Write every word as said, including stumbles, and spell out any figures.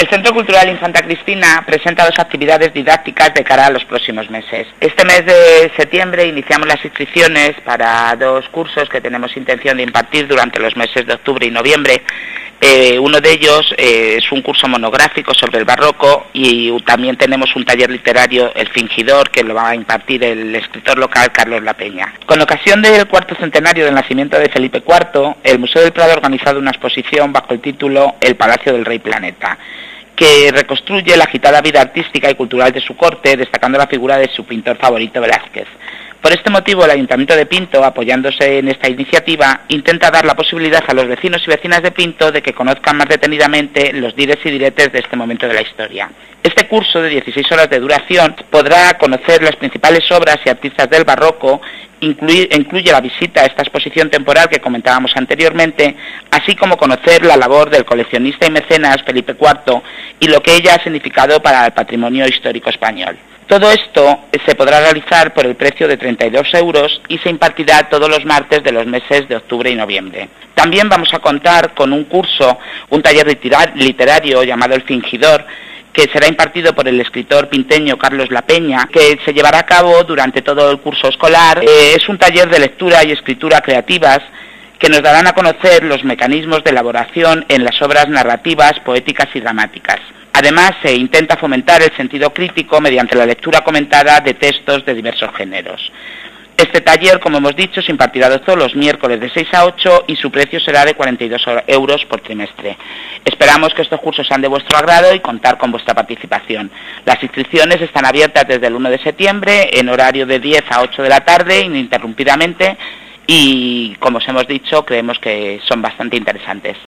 Centro Cultural Infanta Cristina presenta dos actividades didácticas de cara a los próximos meses. Este mes de septiembre iniciamos las inscripciones para dos cursos que tenemos intención de impartir durante los meses de octubre y noviembre. Eh, uno de ellos eh, es un curso monográfico sobre el barroco y también tenemos un taller literario, El Fingidor, que lo va a impartir el escritor local Carlos La Peña. Con ocasión del cuarto centenario del nacimiento de Felipe cuarto, el Museo del Prado ha organizado una exposición bajo el título El Palacio del Rey Planeta, que reconstruye la agitada vida artística y cultural de su corte, destacando la figura de su pintor favorito, Velázquez. Por este motivo, el Ayuntamiento de Pinto, apoyándose en esta iniciativa, intenta dar la posibilidad a los vecinos y vecinas de Pinto de que conozcan más detenidamente los dires y diretes de este momento de la historia. Este curso de dieciséis horas de duración podrá conocer las principales obras y artistas del barroco, incluye, incluye la visita a esta exposición temporal que comentábamos anteriormente, así como conocer la labor del coleccionista y mecenas Felipe cuarto y lo que ella ha significado para el patrimonio histórico español. Todo esto se podrá realizar por el precio de treinta y dos euros y se impartirá todos los martes de los meses de octubre y noviembre. También vamos a contar con un curso, un taller literario llamado El Fingidor, que será impartido por el escritor pinteño Carlos La Peña, que se llevará a cabo durante todo el curso escolar. Eh, es un taller de lectura y escritura creativas que nos darán a conocer los mecanismos de elaboración en las obras narrativas, poéticas y dramáticas. Además, se intenta fomentar el sentido crítico mediante la lectura comentada de textos de diversos géneros. Este taller, como hemos dicho, se impartirá todos los miércoles de seis a ocho y su precio será de cuarenta y dos euros por trimestre. Esperamos que estos cursos sean de vuestro agrado y contar con vuestra participación. Las inscripciones están abiertas desde el uno de septiembre en horario de diez a ocho de la tarde, ininterrumpidamente, y como os hemos dicho, creemos que son bastante interesantes.